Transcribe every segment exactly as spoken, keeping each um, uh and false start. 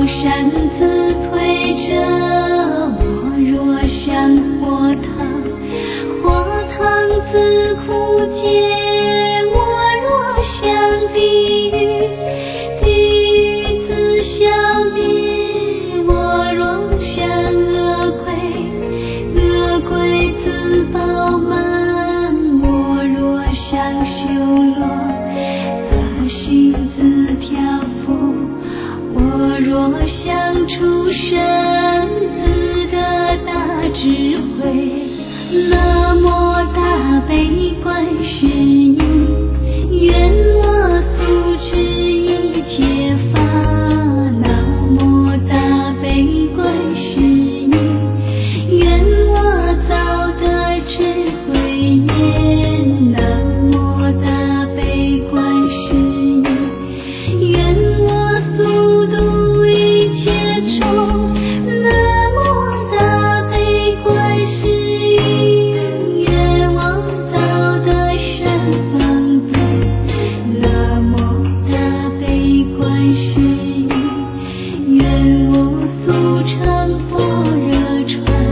山自推着我若向火塘，火塘自枯竭我若向地狱，地狱自消灭我若向恶鬼，恶鬼自饱满我若向修罗，恶心自漂浮我若向出生自得大智慧。南无大悲观世音，愿我速持一切法。南无大悲观世音，愿我早得智慧眼。南无大悲观世音，愿我速度一切众。南无大悲观世音，愿我早得善方便。南无大悲观世音，愿我速成般若船。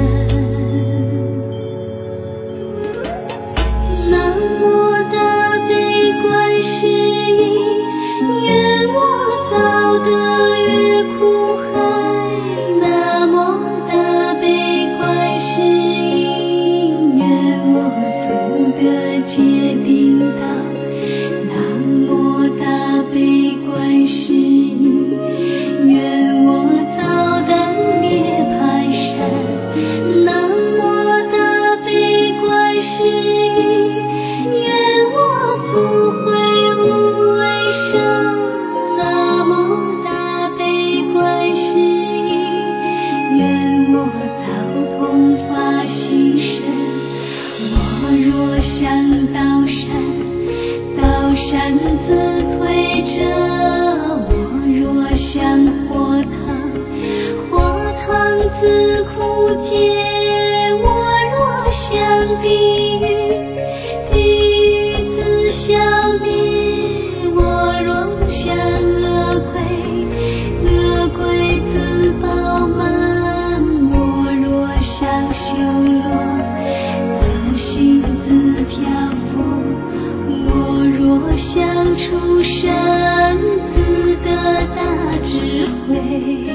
南无大悲观世音，愿我早得越苦海。南无大悲观世音，愿我速得界定道。南无大悲观世音，愿我早登涅槃山。南无大悲观世音，愿我速会无为生。南无大悲观世音，愿我早通发心身。我若向道山，道山自推着我若向火塘，火塘自枯竭我若向地狱，地狱自消灭我若向恶鬼，恶鬼自饱满我若向修罗，恶心自漂浮我若向出生自得大智慧。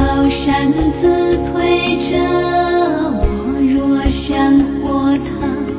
山自推着我若向火塘，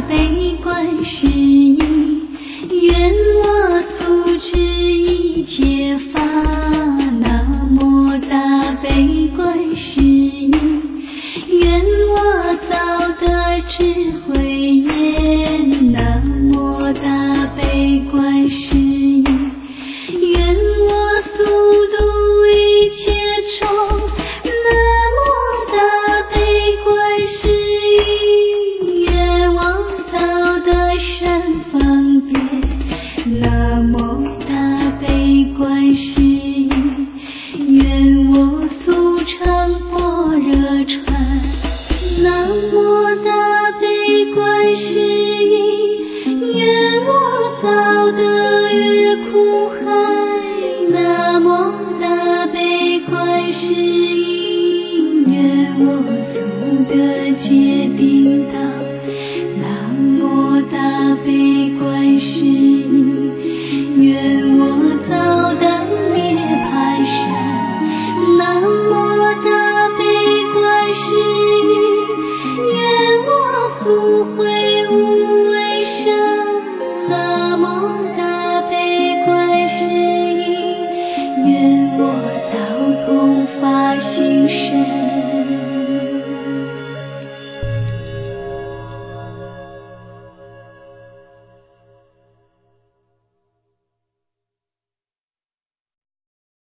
悲观世音，愿我速持一切法。南无大悲观世音，愿我早得智慧。